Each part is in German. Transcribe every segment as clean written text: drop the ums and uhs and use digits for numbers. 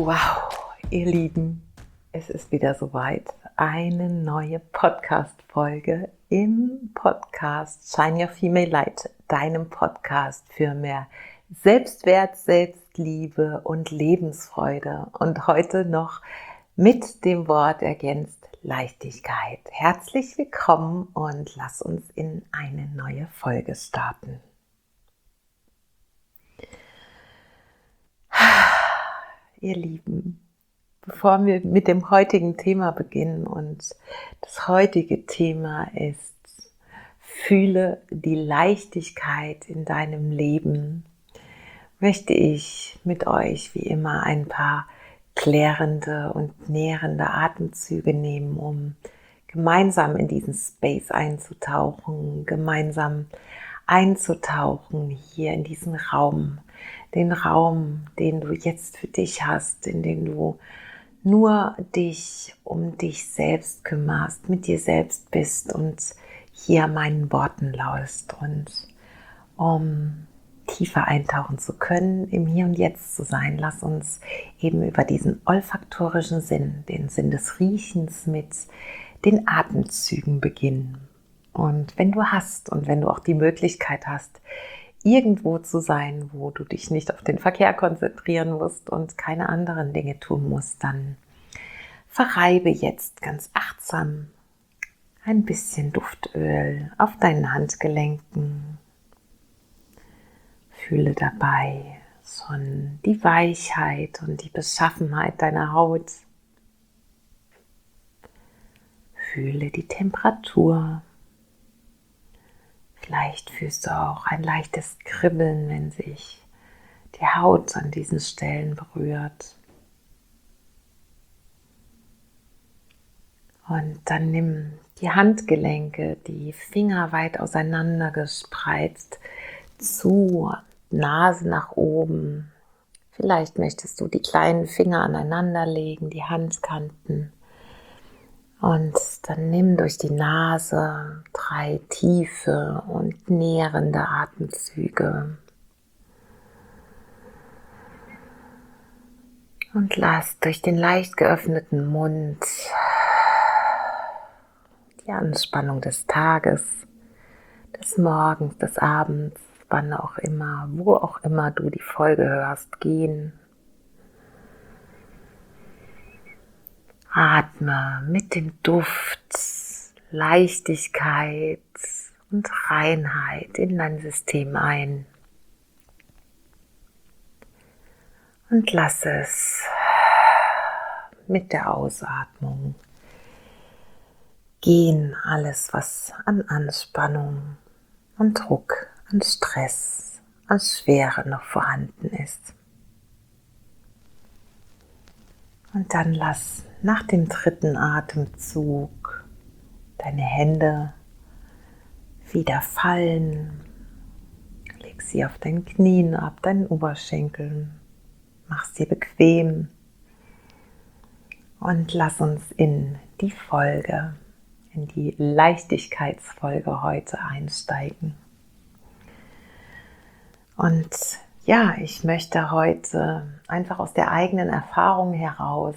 Wow, ihr Lieben, es ist wieder soweit. Eine neue Podcast-Folge im Podcast Shine Your Female Light, deinem Podcast für mehr Selbstwert, Selbstliebe und Lebensfreude. Und heute noch mit dem Wort ergänzt Leichtigkeit. Herzlich willkommen und lass uns in eine neue Folge starten. Ihr Lieben, bevor wir mit dem heutigen Thema beginnen, und das heutige Thema ist: Fühle die Leichtigkeit in deinem Leben, möchte ich mit euch wie immer ein paar klärende und nährende Atemzüge nehmen, um gemeinsam in diesen Space einzutauchen, gemeinsam einzutauchen hier in diesen Raum, den Raum, den du jetzt für dich hast, in dem du nur dich um dich selbst kümmerst, mit dir selbst bist und hier meinen Worten lauscht. Und um tiefer eintauchen zu können, im Hier und Jetzt zu sein, lass uns eben über diesen olfaktorischen Sinn, den Sinn des Riechens, mit den Atemzügen beginnen. Und wenn du hast und wenn du auch die Möglichkeit hast, irgendwo zu sein, wo du dich nicht auf den Verkehr konzentrieren musst und keine anderen Dinge tun musst, dann verreibe jetzt ganz achtsam ein bisschen Duftöl auf deinen Handgelenken. Fühle dabei schon die Weichheit und die Beschaffenheit deiner Haut. Fühle die Temperatur. Vielleicht fühlst du auch ein leichtes Kribbeln, wenn sich die Haut an diesen Stellen berührt. Und dann nimm die Handgelenke, die Finger weit auseinander gespreizt, zu, Nase nach oben. Vielleicht möchtest du die kleinen Finger aneinander legen, die Handkanten. Und dann nimm durch die Nase 3 tiefe und nährende Atemzüge. Und lass durch den leicht geöffneten Mund die Anspannung des Tages, des Morgens, des Abends, wann auch immer, wo auch immer du die Folge hörst, gehen. Atme mit dem Duft Leichtigkeit und Reinheit in dein System ein. Und lass es mit der Ausatmung gehen, alles, was an Anspannung, an Druck, an Stress, an Schwere noch vorhanden ist. Und dann lass nach dem 3. Atemzug deine Hände wieder fallen. Leg sie auf deinen Knien ab, deinen Oberschenkeln. Mach es dir bequem. Und lass uns in die Folge, in die Leichtigkeitsfolge heute einsteigen. Und ja, ich möchte heute einfach aus der eigenen Erfahrung heraus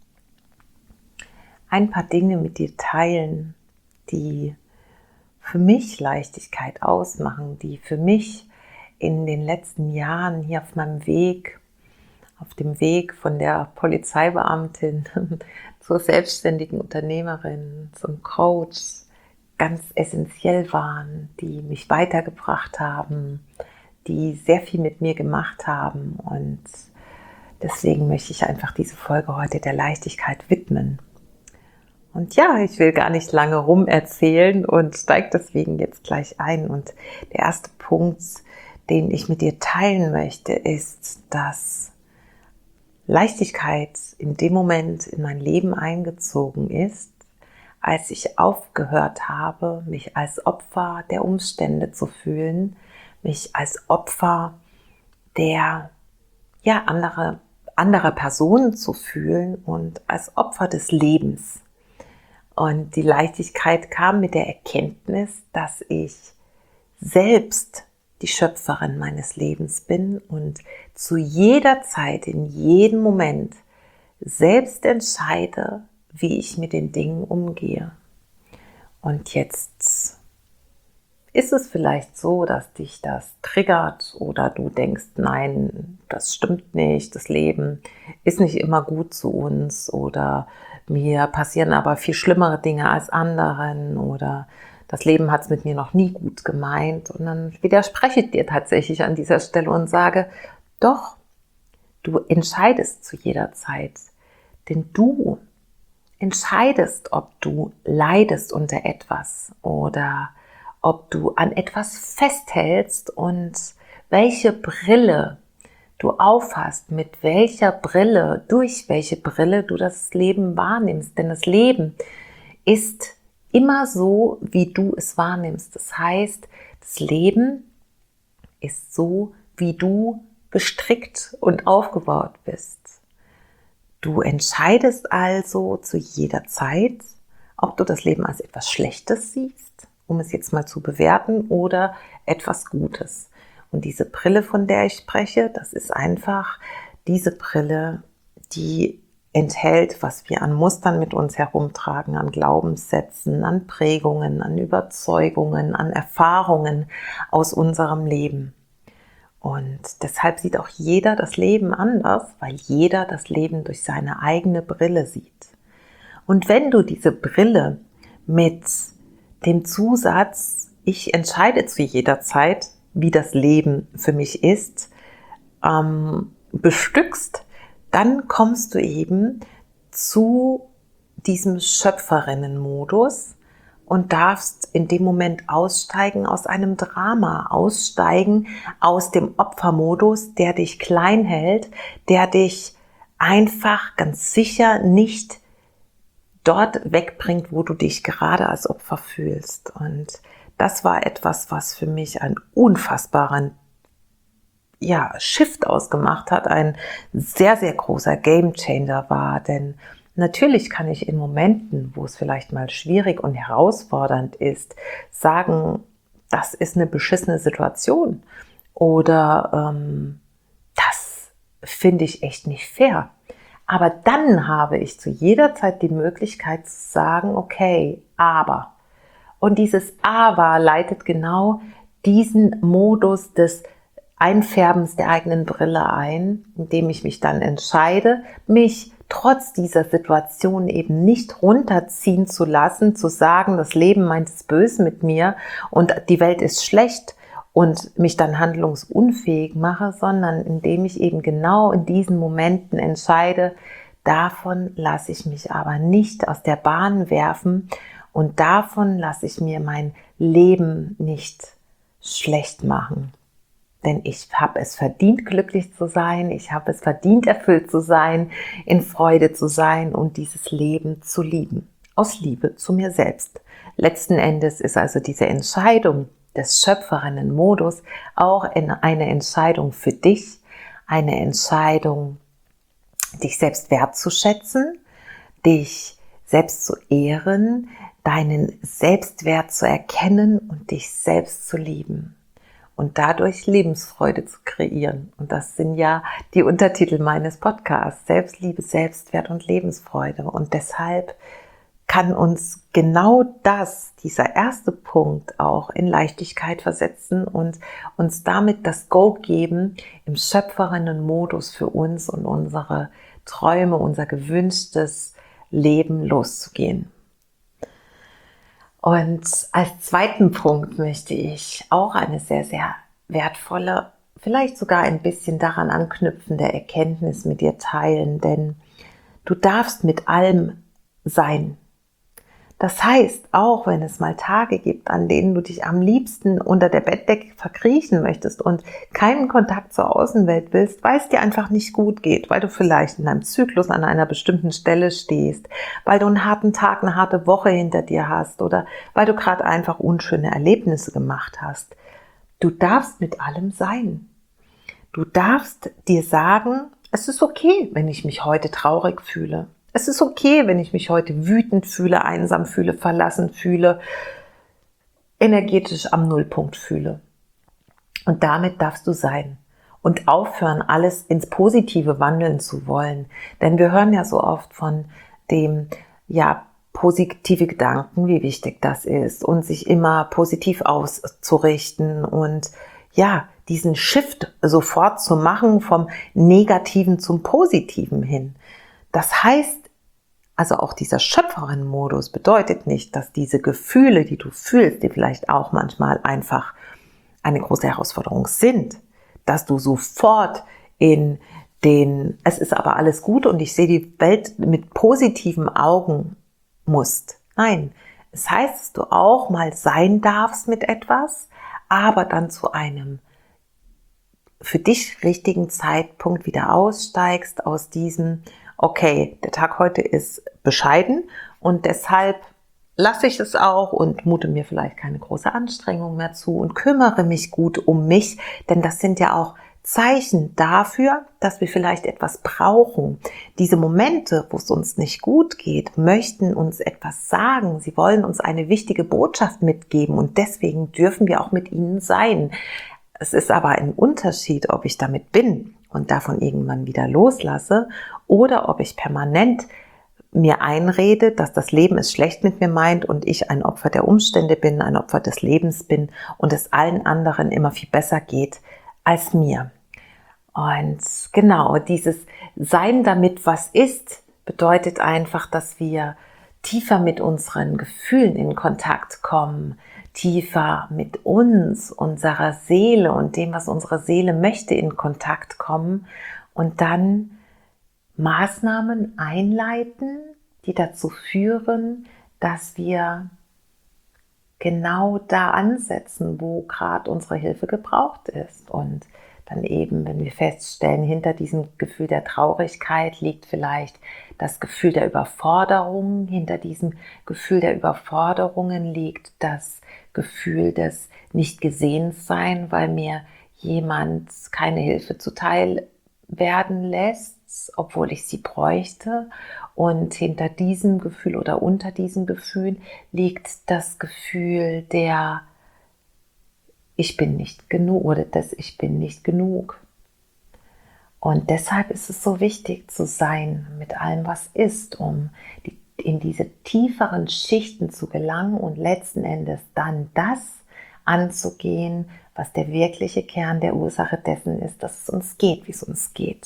ein paar Dinge mit dir teilen, die für mich Leichtigkeit ausmachen, die für mich in den letzten Jahren hier auf meinem Weg, auf dem Weg von der Polizeibeamtin zur selbstständigen Unternehmerin, zum Coach, ganz essentiell waren, die mich weitergebracht haben, die sehr viel mit mir gemacht haben. Und deswegen möchte ich einfach diese Folge heute der Leichtigkeit widmen. Und ja, ich will gar nicht lange rumerzählen und steige deswegen jetzt gleich ein. Und der erste Punkt, den ich mit dir teilen möchte, ist, dass Leichtigkeit in dem Moment in mein Leben eingezogen ist, als ich aufgehört habe, mich als Opfer der Umstände zu fühlen, mich als Opfer der anderer Personen zu fühlen und als Opfer des Lebens. Und die Leichtigkeit kam mit der Erkenntnis, dass ich selbst die Schöpferin meines Lebens bin und zu jeder Zeit, in jedem Moment selbst entscheide, wie ich mit den Dingen umgehe. Und jetzt ist es vielleicht so, dass dich das triggert oder du denkst, nein, das stimmt nicht, das Leben ist nicht immer gut zu uns oder mir passieren aber viel schlimmere Dinge als anderen oder das Leben hat es mit mir noch nie gut gemeint. Und dann widerspreche ich dir tatsächlich an dieser Stelle und sage, doch, du entscheidest zu jeder Zeit, denn du entscheidest, ob du leidest unter etwas oder ob du an etwas festhältst und welche Brille du aufhast, mit welcher Brille, durch welche Brille du das Leben wahrnimmst. Denn das Leben ist immer so, wie du es wahrnimmst. Das heißt, das Leben ist so, wie du gestrickt und aufgebaut bist. Du entscheidest also zu jeder Zeit, ob du das Leben als etwas Schlechtes siehst, um es jetzt mal zu bewerten, oder etwas Gutes. Und diese Brille, von der ich spreche, das ist einfach diese Brille, die enthält, was wir an Mustern mit uns herumtragen, an Glaubenssätzen, an Prägungen, an Überzeugungen, an Erfahrungen aus unserem Leben. Und deshalb sieht auch jeder das Leben anders, weil jeder das Leben durch seine eigene Brille sieht. Und wenn du diese Brille mit dem Zusatz, ich entscheide zu jeder Zeit, wie das Leben für mich ist, bestückst, dann kommst du eben zu diesem Schöpferinnenmodus und darfst in dem Moment aussteigen aus einem Drama, aussteigen aus dem Opfermodus, der dich klein hält, der dich einfach ganz sicher nicht dort wegbringt, wo du dich gerade als Opfer fühlst. Und das war etwas, was für mich einen unfassbaren Shift ausgemacht hat, ein sehr, sehr großer Gamechanger war, denn natürlich kann ich in Momenten, wo es vielleicht mal schwierig und herausfordernd ist, sagen, das ist eine beschissene Situation oder das finde ich echt nicht fair. Aber dann habe ich zu jeder Zeit die Möglichkeit zu sagen, okay, aber. Und dieses Aber leitet genau diesen Modus des Einfärbens der eigenen Brille ein, indem ich mich dann entscheide, mich trotz dieser Situation eben nicht runterziehen zu lassen, zu sagen, das Leben meint es böse mit mir und die Welt ist schlecht und mich dann handlungsunfähig mache, sondern indem ich eben genau in diesen Momenten entscheide, davon lasse ich mich aber nicht aus der Bahn werfen und davon lasse ich mir mein Leben nicht schlecht machen. Denn ich habe es verdient, glücklich zu sein. Ich habe es verdient, erfüllt zu sein, in Freude zu sein und dieses Leben zu lieben. Aus Liebe zu mir selbst. Letzten Endes ist also diese Entscheidung des Schöpferinnenmodus auch eine Entscheidung für dich. Eine Entscheidung, dich selbst wertzuschätzen, dich selbst zu ehren, deinen Selbstwert zu erkennen und dich selbst zu lieben. Und dadurch Lebensfreude zu kreieren. Und das sind ja die Untertitel meines Podcasts. Selbstliebe, Selbstwert und Lebensfreude. Und deshalb kann uns genau das, dieser erste Punkt, auch in Leichtigkeit versetzen und uns damit das Go geben, im Schöpferinnenmodus für uns und unsere Träume, unser gewünschtes Leben loszugehen. Und als zweiten Punkt möchte ich auch eine sehr, sehr wertvolle, vielleicht sogar ein bisschen daran anknüpfende Erkenntnis mit dir teilen, denn du darfst mit allem sein. Das heißt, auch wenn es mal Tage gibt, an denen du dich am liebsten unter der Bettdecke verkriechen möchtest und keinen Kontakt zur Außenwelt willst, weil es dir einfach nicht gut geht, weil du vielleicht in deinem Zyklus an einer bestimmten Stelle stehst, weil du einen harten Tag, eine harte Woche hinter dir hast oder weil du gerade einfach unschöne Erlebnisse gemacht hast. Du darfst mit allem sein. Du darfst dir sagen, es ist okay, wenn ich mich heute traurig fühle. Es ist okay, wenn ich mich heute wütend fühle, einsam fühle, verlassen fühle, energetisch am Nullpunkt fühle. Und damit darfst du sein. und aufhören, alles ins Positive wandeln zu wollen. Denn wir hören ja so oft von dem, ja, positive Gedanken, wie wichtig das ist und sich immer positiv auszurichten und ja, diesen Shift sofort zu machen vom Negativen zum Positiven hin. Das heißt, also auch dieser Schöpferin-Modus bedeutet nicht, dass diese Gefühle, die du fühlst, die vielleicht auch manchmal einfach eine große Herausforderung sind, dass du sofort es ist aber alles gut und ich sehe die Welt mit positiven Augen musst. Nein, es heißt, dass du auch mal sein darfst mit etwas, aber dann zu einem für dich richtigen Zeitpunkt wieder aussteigst aus diesem, okay, der Tag heute ist bescheiden und deshalb lasse ich es auch und mute mir vielleicht keine große Anstrengung mehr zu und kümmere mich gut um mich, denn das sind ja auch Zeichen dafür, dass wir vielleicht etwas brauchen. Diese Momente, wo es uns nicht gut geht, möchten uns etwas sagen. Sie wollen uns eine wichtige Botschaft mitgeben und deswegen dürfen wir auch mit ihnen sein. Es ist aber ein Unterschied, ob ich damit bin und davon irgendwann wieder loslasse oder ob ich permanent mir einrede, dass das Leben es schlecht mit mir meint und ich ein Opfer der Umstände bin, ein Opfer des Lebens bin und es allen anderen immer viel besser geht als mir. Und genau, dieses Sein damit, was ist, bedeutet einfach, dass wir tiefer mit unseren Gefühlen in Kontakt kommen, tiefer mit uns, unserer Seele und dem, was unsere Seele möchte, in Kontakt kommen und dann Maßnahmen einleiten, die dazu führen, dass wir genau da ansetzen, wo gerade unsere Hilfe gebraucht ist. Und dann eben, wenn wir feststellen, hinter diesem Gefühl der Traurigkeit liegt vielleicht das Gefühl der Überforderung, hinter diesem Gefühl der Überforderungen liegt das Gefühl des Nicht-Gesehensein, weil mir jemand keine Hilfe zuteil werden lässt, obwohl ich sie bräuchte. Und hinter diesem Gefühl oder unter diesem Gefühl liegt das Gefühl der Ich bin nicht genug oder des Ich bin nicht genug. Und deshalb ist es so wichtig zu sein mit allem, was ist, um in diese tieferen Schichten zu gelangen und letzten Endes dann das anzugehen, was der wirkliche Kern der Ursache dessen ist, dass es uns geht, wie es uns geht.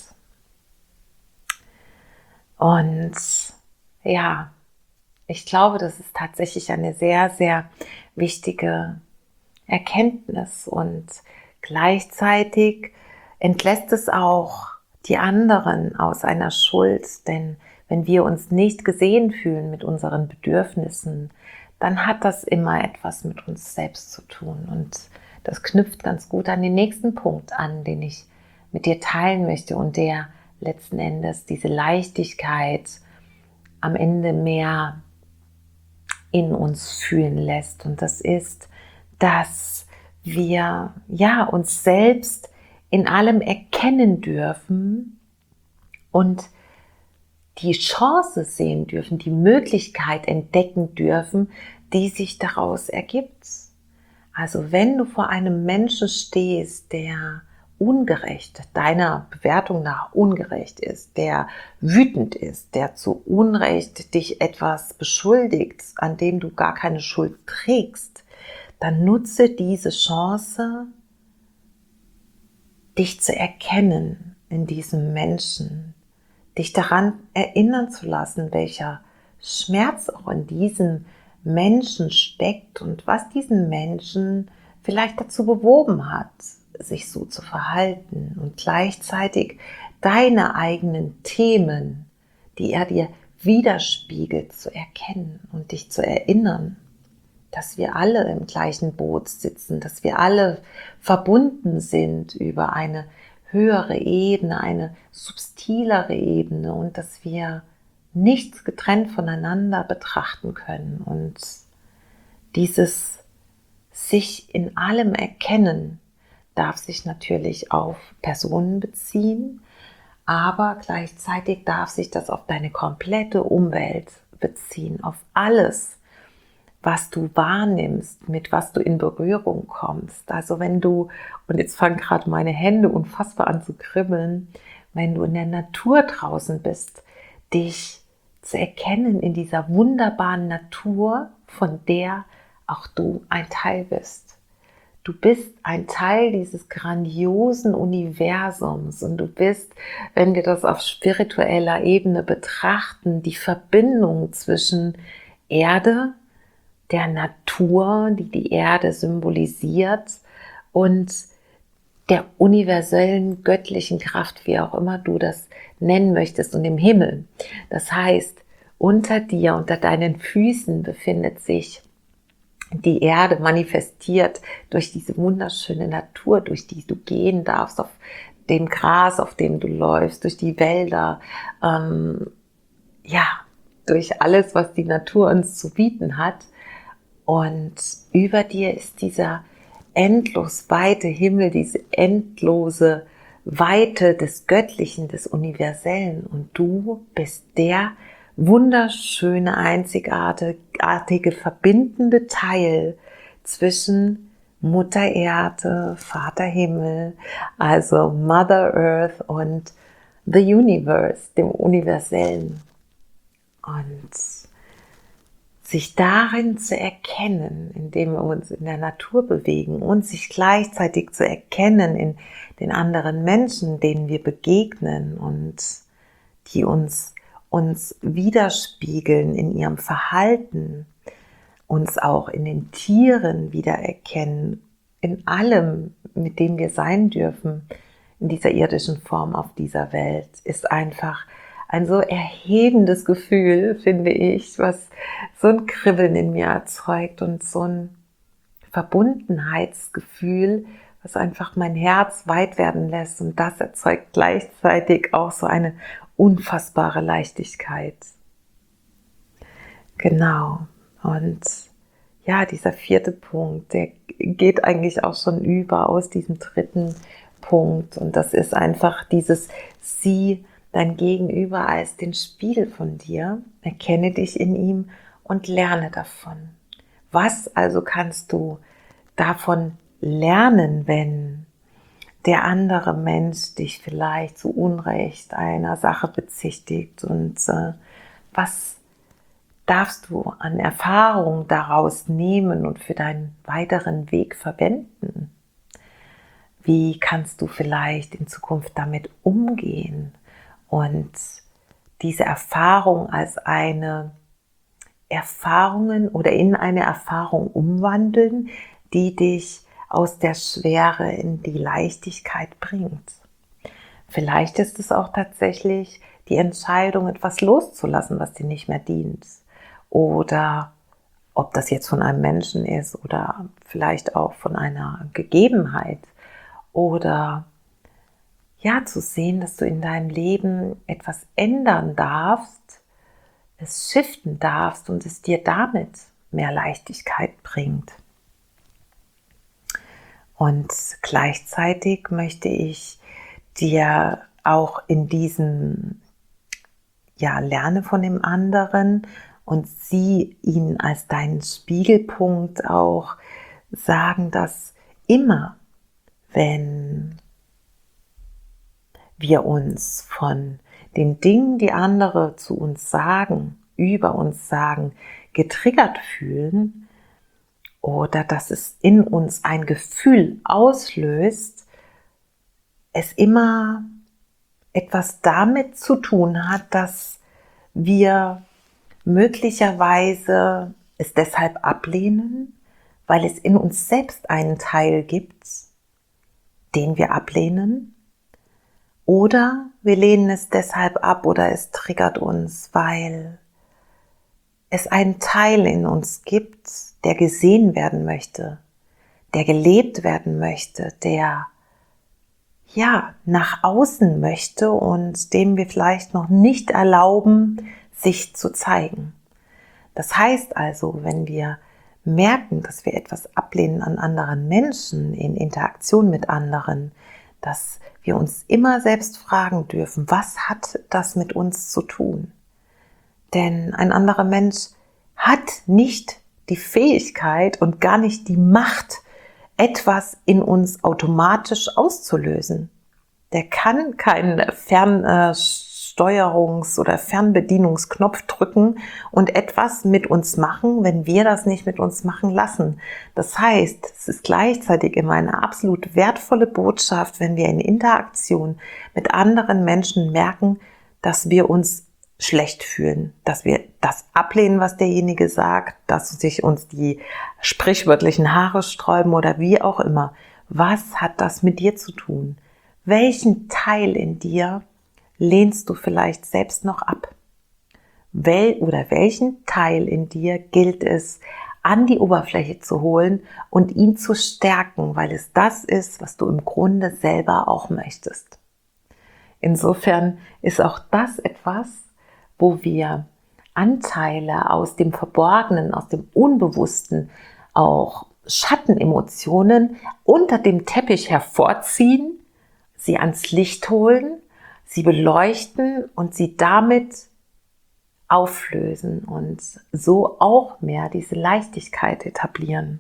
Und ja, ich glaube, das ist tatsächlich eine sehr, sehr wichtige Erkenntnis und gleichzeitig entlässt es auch die anderen aus einer Schuld, denn wenn wir uns nicht gesehen fühlen mit unseren Bedürfnissen, dann hat das immer etwas mit uns selbst zu tun und das knüpft ganz gut an den nächsten Punkt an, den ich mit dir teilen möchte und der letzten Endes diese Leichtigkeit am Ende mehr in uns fühlen lässt. Und das ist, dass wir uns selbst in allem erkennen dürfen und die Chance sehen dürfen, die Möglichkeit entdecken dürfen, die sich daraus ergibt. Also wenn du vor einem Menschen stehst, der ungerecht, deiner Bewertung nach ungerecht ist, der wütend ist, der zu Unrecht dich etwas beschuldigt, an dem du gar keine Schuld trägst, dann nutze diese Chance, dich zu erkennen in diesem Menschen, dich daran erinnern zu lassen, welcher Schmerz auch in diesem Menschen steckt und was diesen Menschen vielleicht dazu bewogen hat, sich so zu verhalten und gleichzeitig deine eigenen Themen, die er dir widerspiegelt, zu erkennen und dich zu erinnern, dass wir alle im gleichen Boot sitzen, dass wir alle verbunden sind über eine höhere Ebene, eine subtilere Ebene und dass wir nichts getrennt voneinander betrachten können. Und dieses sich in allem erkennen darf sich natürlich auf Personen beziehen, aber gleichzeitig darf sich das auf deine komplette Umwelt beziehen, auf alles, was du wahrnimmst, mit was du in Berührung kommst. Also wenn du, und jetzt fangen gerade meine Hände unfassbar an zu kribbeln, wenn du in der Natur draußen bist, dich zu erkennen in dieser wunderbaren Natur, von der auch du ein Teil bist. Du bist ein Teil dieses grandiosen Universums und du bist, wenn wir das auf spiritueller Ebene betrachten, die Verbindung zwischen Erde, der Natur, die die Erde symbolisiert, und der universellen göttlichen Kraft, wie auch immer du das nennen möchtest, und dem Himmel. Das heißt, unter dir, unter deinen Füßen befindet sich die Erde, manifestiert durch diese wunderschöne Natur, durch die du gehen darfst, auf dem Gras, auf dem du läufst, durch die Wälder, durch alles, was die Natur uns zu bieten hat. Und über dir ist dieser endlos weite Himmel, diese endlose Weite des Göttlichen, des Universellen. Und du bist der wunderschöne, einzigartige, verbindende Teil zwischen Mutter Erde, Vater Himmel, also Mother Earth, und the Universe, dem Universellen. Und sich darin zu erkennen, indem wir uns in der Natur bewegen, und sich gleichzeitig zu erkennen in den anderen Menschen, denen wir begegnen und die uns widerspiegeln in ihrem Verhalten, uns auch in den Tieren wiedererkennen, in allem, mit dem wir sein dürfen, in dieser irdischen Form auf dieser Welt, ist einfach ein so erhebendes Gefühl, finde ich, was so ein Kribbeln in mir erzeugt und so ein Verbundenheitsgefühl, was einfach mein Herz weit werden lässt, und das erzeugt gleichzeitig auch so eine unfassbare Leichtigkeit. Genau. Und ja, dieser 4. Punkt, der geht eigentlich auch schon über aus diesem 3. Punkt, und das ist einfach dieses Sieh dein Gegenüber als den Spiegel von dir, erkenne dich in ihm und lerne davon. Was also kannst du davon lernen, wenn der andere Mensch dich vielleicht zu Unrecht einer Sache bezichtigt, und was darfst du an Erfahrung daraus nehmen und für deinen weiteren Weg verwenden? Wie kannst du vielleicht in Zukunft damit umgehen und diese Erfahrung als eine Erfahrung oder in eine Erfahrung umwandeln, die dich aus der Schwere in die Leichtigkeit bringt? Vielleicht ist es auch tatsächlich die Entscheidung, etwas loszulassen, was dir nicht mehr dient. Oder ob das jetzt von einem Menschen ist oder vielleicht auch von einer Gegebenheit. Oder ja, zu sehen, dass du in deinem Leben etwas ändern darfst, es shiften darfst und es dir damit mehr Leichtigkeit bringt. Und gleichzeitig möchte ich dir auch in diesem, lerne von dem anderen und sieh ihn als deinen Spiegelpunkt auch sagen, dass immer, wenn wir uns von den Dingen, die andere zu uns sagen, über uns sagen, getriggert fühlen, oder dass es in uns ein Gefühl auslöst, es immer etwas damit zu tun hat, dass wir möglicherweise es deshalb ablehnen, weil es in uns selbst einen Teil gibt, den wir ablehnen, oder wir lehnen es deshalb ab oder es triggert uns, weil es einen Teil in uns gibt, der gesehen werden möchte, der gelebt werden möchte, der nach außen möchte und dem wir vielleicht noch nicht erlauben, sich zu zeigen. Das heißt also, wenn wir merken, dass wir etwas ablehnen an anderen Menschen, in Interaktion mit anderen, dass wir uns immer selbst fragen dürfen, was hat das mit uns zu tun? Denn ein anderer Mensch hat nicht die Fähigkeit und gar nicht die Macht, etwas in uns automatisch auszulösen. Der kann keinen Fernsteuerungs- oder Fernbedienungsknopf drücken und etwas mit uns machen, wenn wir das nicht mit uns machen lassen. Das heißt, es ist gleichzeitig immer eine absolut wertvolle Botschaft, wenn wir in Interaktion mit anderen Menschen merken, dass wir uns schlecht fühlen, dass wir das ablehnen, was derjenige sagt, dass sich uns die sprichwörtlichen Haare sträuben oder wie auch immer. Was hat das mit dir zu tun? Welchen Teil in dir lehnst du vielleicht selbst noch ab? Welchen Teil in dir gilt es, an die Oberfläche zu holen und ihn zu stärken, weil es das ist, was du im Grunde selber auch möchtest. Insofern ist auch das etwas, wo wir Anteile aus dem Verborgenen, aus dem Unbewussten, auch Schattenemotionen unter dem Teppich hervorziehen, sie ans Licht holen, sie beleuchten und sie damit auflösen und so auch mehr diese Leichtigkeit etablieren.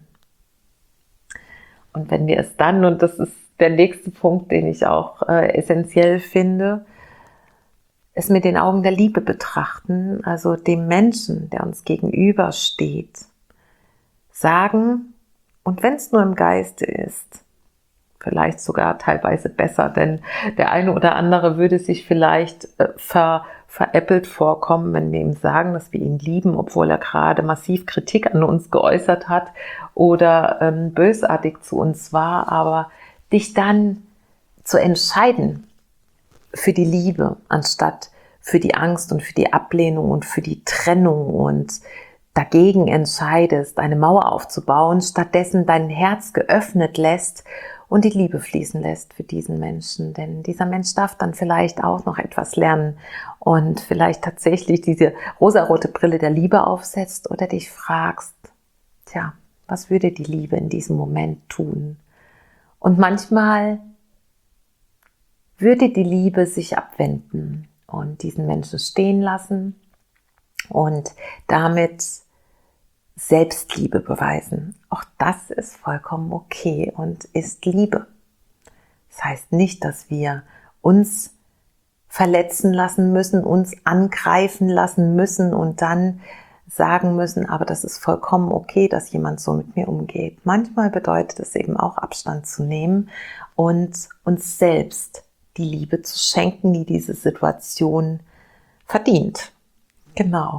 Und wenn wir es dann, und das ist der nächste Punkt, den ich auch essentiell finde, es mit den Augen der Liebe betrachten, also dem Menschen, der uns gegenübersteht, sagen, und wenn es nur im Geiste ist, vielleicht sogar teilweise besser, denn der eine oder andere würde sich vielleicht veräppelt vorkommen, wenn wir ihm sagen, dass wir ihn lieben, obwohl er gerade massiv Kritik an uns geäußert hat oder bösartig zu uns war, aber dich dann zu entscheiden für die Liebe, anstatt für die Angst und für die Ablehnung und für die Trennung und dagegen entscheidest, eine Mauer aufzubauen, stattdessen dein Herz geöffnet lässt und die Liebe fließen lässt für diesen Menschen. Denn dieser Mensch darf dann vielleicht auch noch etwas lernen und vielleicht tatsächlich diese rosarote Brille der Liebe aufsetzt oder dich fragst, tja, was würde die Liebe in diesem Moment tun? Und manchmal würde die Liebe sich abwenden und diesen Menschen stehen lassen und damit Selbstliebe beweisen. Auch das ist vollkommen okay und ist Liebe. Das heißt nicht, dass wir uns verletzen lassen müssen, uns angreifen lassen müssen und dann sagen müssen, aber das ist vollkommen okay, dass jemand so mit mir umgeht. Manchmal bedeutet es eben auch, Abstand zu nehmen und uns selbst die Liebe zu schenken, die diese Situation verdient. Genau.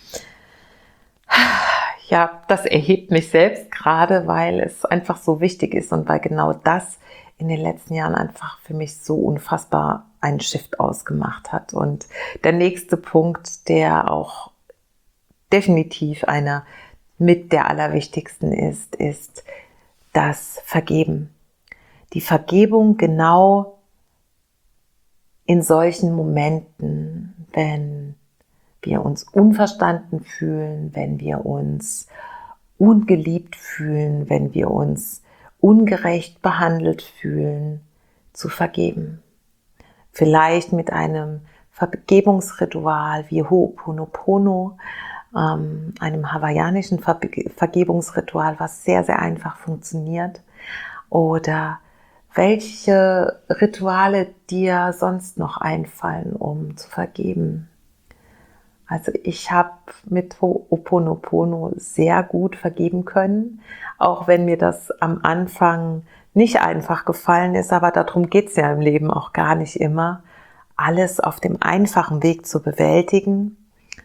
Ja, das erhebt mich selbst gerade, weil es einfach so wichtig ist und weil genau das in den letzten Jahren einfach für mich so unfassbar einen Shift ausgemacht hat. Und der nächste Punkt, der auch definitiv einer mit der allerwichtigsten ist das Vergeben. Die Vergebung genau in solchen Momenten, wenn wir uns unverstanden fühlen, wenn wir uns ungeliebt fühlen, wenn wir uns ungerecht behandelt fühlen, zu vergeben. Vielleicht mit einem Vergebungsritual wie Ho'oponopono, einem hawaiianischen Vergebungsritual, was sehr, sehr einfach funktioniert. Oder welche Rituale dir sonst noch einfallen, um zu vergeben. Also ich habe mit Ho'oponopono sehr gut vergeben können, auch wenn mir das am Anfang nicht einfach gefallen ist, aber darum geht es ja im Leben auch gar nicht immer, alles auf dem einfachen Weg zu bewältigen.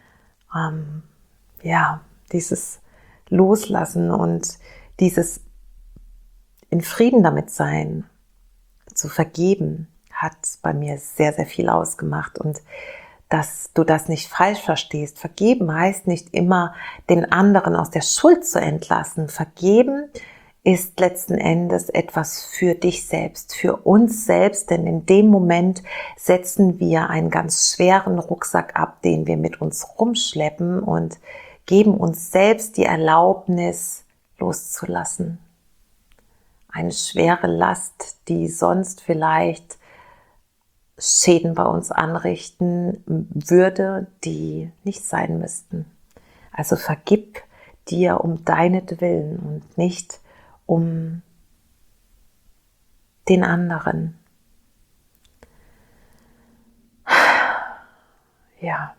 Dieses Loslassen und dieses in Frieden damit sein, zu vergeben, hat bei mir sehr, sehr viel ausgemacht. Und dass du das nicht falsch verstehst. Vergeben heißt nicht immer, den anderen aus der Schuld zu entlassen. Vergeben ist letzten Endes etwas für dich selbst, für uns selbst, denn in dem Moment setzen wir einen ganz schweren Rucksack ab, den wir mit uns rumschleppen und geben uns selbst die Erlaubnis, loszulassen. Eine schwere Last, die sonst vielleicht Schäden bei uns anrichten würde, die nicht sein müssten. Also vergib dir um deinetwillen und nicht um den anderen. Ja.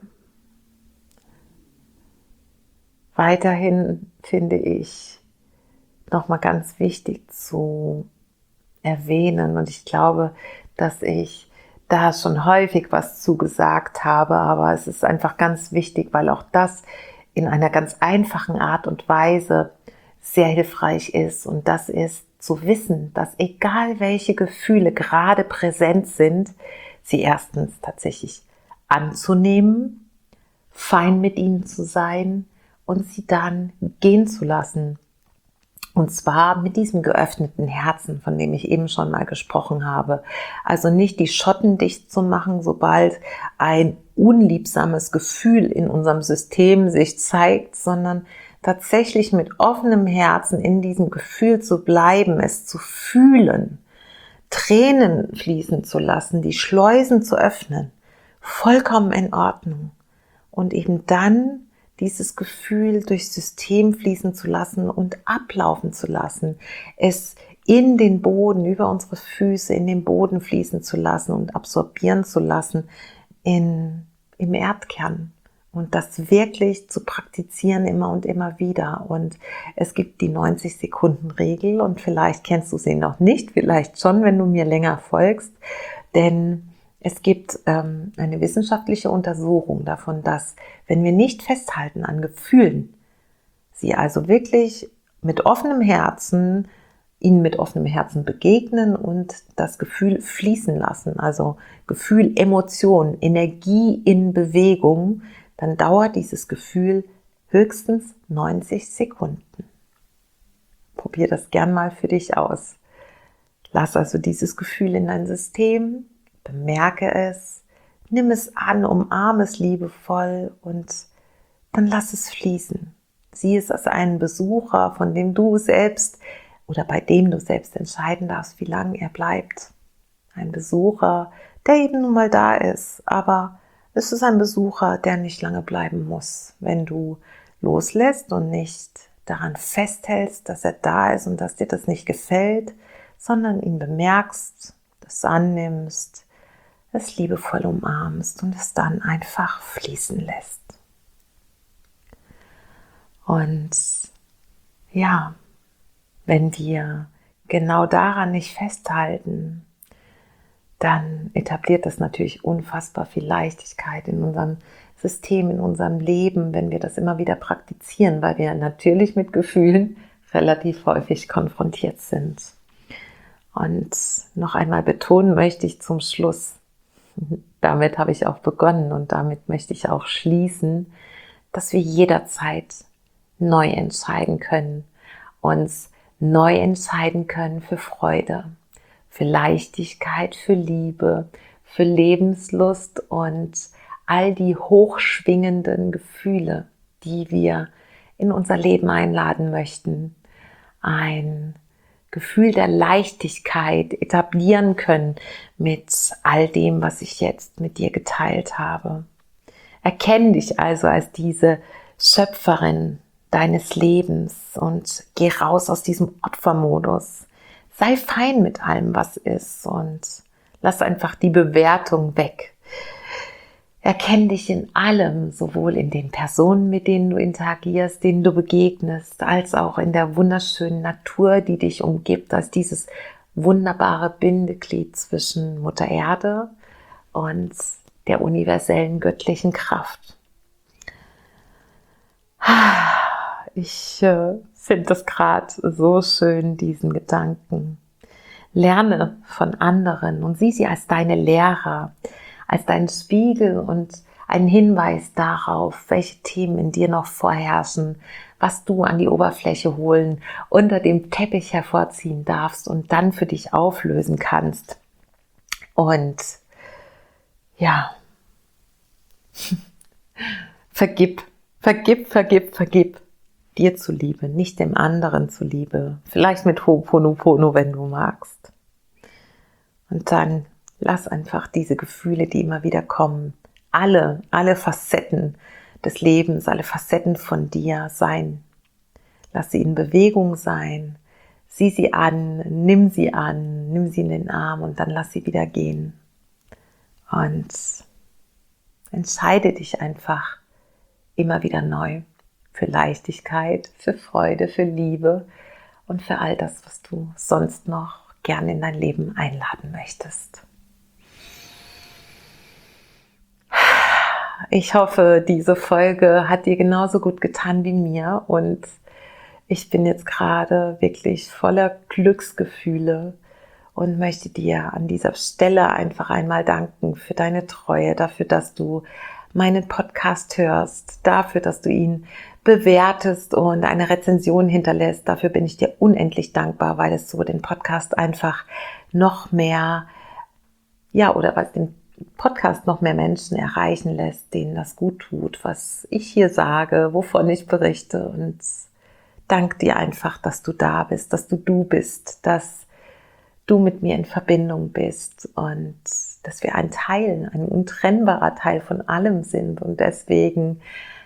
Weiterhin finde ich nochmal ganz wichtig zu erwähnen, und ich glaube, dass ich da schon häufig was zugesagt habe, aber es ist einfach ganz wichtig, weil auch das in einer ganz einfachen Art und Weise sehr hilfreich ist, und das ist zu wissen, dass egal welche Gefühle gerade präsent sind, sie erstens tatsächlich anzunehmen, fein mit ihnen zu sein und sie dann gehen zu lassen. Und zwar mit diesem geöffneten Herzen, von dem ich eben schon mal gesprochen habe. Also nicht die Schotten dicht zu machen, sobald ein unliebsames Gefühl in unserem System sich zeigt, sondern tatsächlich mit offenem Herzen in diesem Gefühl zu bleiben, es zu fühlen, Tränen fließen zu lassen, die Schleusen zu öffnen. Vollkommen in Ordnung. Und eben dann dieses Gefühl durchs System fließen zu lassen und ablaufen zu lassen, es in den Boden, über unsere Füße, in den Boden fließen zu lassen und absorbieren zu lassen im Erdkern. Und das wirklich zu praktizieren immer und immer wieder. Und es gibt die 90-Sekunden-Regel, und vielleicht kennst du sie noch nicht, vielleicht schon, wenn du mir länger folgst, denn es gibt eine wissenschaftliche Untersuchung davon, dass, wenn wir nicht festhalten an Gefühlen, sie also wirklich mit offenem Herzen, ihnen mit offenem Herzen begegnen und das Gefühl fließen lassen, also Gefühl, Emotion, Energie in Bewegung, dann dauert dieses Gefühl höchstens 90 Sekunden. Probier das gern mal für dich aus. Lass also dieses Gefühl in dein System, bemerke es, nimm es an, umarme es liebevoll und dann lass es fließen. Sieh es als einen Besucher, von dem du selbst oder bei dem du selbst entscheiden darfst, wie lange er bleibt. Ein Besucher, der eben nun mal da ist, aber es ist ein Besucher, der nicht lange bleiben muss. Wenn du loslässt und nicht daran festhältst, dass er da ist und dass dir das nicht gefällt, sondern ihn bemerkst, das annimmst, es liebevoll umarmst und es dann einfach fließen lässt. Und ja, wenn wir genau daran nicht festhalten, dann etabliert das natürlich unfassbar viel Leichtigkeit in unserem System, in unserem Leben, wenn wir das immer wieder praktizieren, weil wir natürlich mit Gefühlen relativ häufig konfrontiert sind. Und noch einmal betonen möchte ich zum Schluss, damit habe ich auch begonnen und damit möchte ich auch schließen, dass wir jederzeit neu entscheiden können, uns neu entscheiden können für Freude, für Leichtigkeit, für Liebe, für Lebenslust und all die hochschwingenden Gefühle, die wir in unser Leben einladen möchten. Ein Gefühl der Leichtigkeit etablieren können mit all dem, was ich jetzt mit dir geteilt habe. Erkenn dich also als diese Schöpferin deines Lebens und geh raus aus diesem Opfermodus. Sei fein mit allem, was ist, und lass einfach die Bewertung weg. Erkenn dich in allem, sowohl in den Personen, mit denen du interagierst, denen du begegnest, als auch in der wunderschönen Natur, die dich umgibt, als dieses wunderbare Bindeglied zwischen Mutter Erde und der universellen göttlichen Kraft. Ich finde das gerade so schön, diesen Gedanken. Lerne von anderen und sieh sie als deine Lehrer, als deinen Spiegel und einen Hinweis darauf, welche Themen in dir noch vorherrschen, was du an die Oberfläche holen, unter dem Teppich hervorziehen darfst und dann für dich auflösen kannst. Und ja, vergib dir zuliebe, nicht dem anderen zuliebe, vielleicht mit Ho'oponopono, wenn du magst. Und dann lass einfach diese Gefühle, die immer wieder kommen, alle Facetten des Lebens, alle Facetten von dir sein. Lass sie in Bewegung sein. Sieh sie an, nimm sie in den Arm und dann lass sie wieder gehen. Und entscheide dich einfach immer wieder neu für Leichtigkeit, für Freude, für Liebe und für all das, was du sonst noch gerne in dein Leben einladen möchtest. Ich hoffe, diese Folge hat dir genauso gut getan wie mir und ich bin jetzt gerade wirklich voller Glücksgefühle und möchte dir an dieser Stelle einfach einmal danken für deine Treue, dafür, dass du meinen Podcast hörst, dafür, dass du ihn bewertest und eine Rezension hinterlässt. Dafür bin ich dir unendlich dankbar, weil es so den Podcast einfach noch mehr, oder was den Podcast noch mehr Menschen erreichen lässt, denen das gut tut, was ich hier sage, wovon ich berichte, und danke dir einfach, dass du da bist, dass du bist, dass du mit mir in Verbindung bist und dass wir ein untrennbarer Teil von allem sind und deswegen,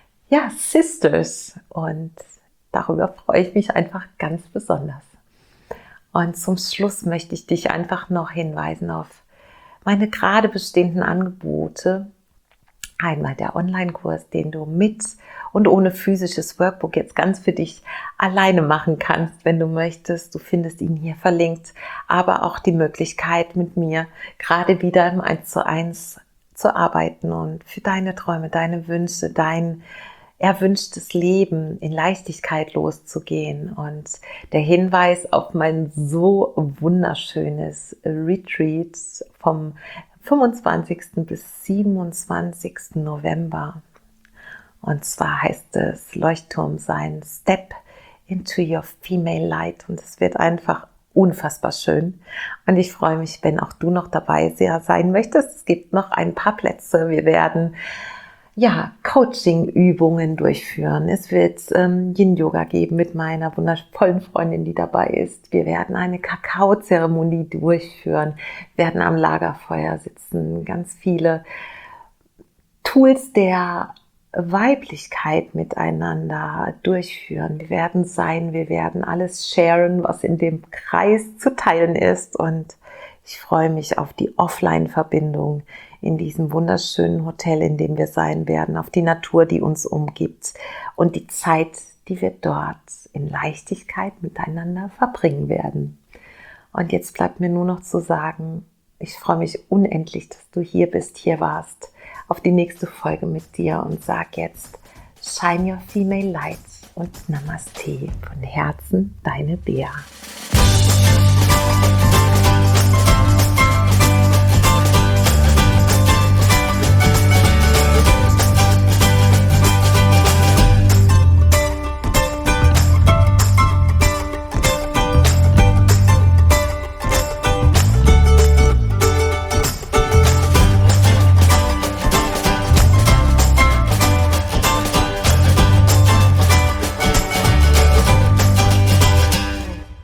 Sisters, und darüber freue ich mich einfach ganz besonders. Und zum Schluss möchte ich dich einfach noch hinweisen auf meine gerade bestehenden Angebote. Einmal der Online-Kurs, den du mit und ohne physisches Workbook jetzt ganz für dich alleine machen kannst, wenn du möchtest. Du findest ihn hier verlinkt, aber auch die Möglichkeit, mit mir gerade wieder im 1:1 zu arbeiten und für deine Träume, deine Wünsche, dein erwünschtes Leben in Leichtigkeit loszugehen. Und der Hinweis auf mein so wunderschönes Retreat vom 25. bis 27. November. Und zwar heißt es Leuchtturm sein, Step into your female light. Und es wird einfach unfassbar schön. Und ich freue mich, wenn auch du noch dabei sein möchtest. Es gibt noch ein paar Plätze. Wir werden Coaching-Übungen durchführen. Es wird Yin-Yoga geben mit meiner wundervollen Freundin, die dabei ist. Wir werden eine Kakao-Zeremonie durchführen, werden am Lagerfeuer sitzen, ganz viele Tools der Weiblichkeit miteinander durchführen. Wir werden alles sharen, was in dem Kreis zu teilen ist, und ich freue mich auf die Offline-Verbindung in diesem wunderschönen Hotel, in dem wir sein werden, auf die Natur, die uns umgibt und die Zeit, die wir dort in Leichtigkeit miteinander verbringen werden. Und jetzt bleibt mir nur noch zu sagen, ich freue mich unendlich, dass du hier bist, hier warst, auf die nächste Folge mit dir, und sag jetzt Shine Your Female Light und Namaste. Von Herzen, deine Bea.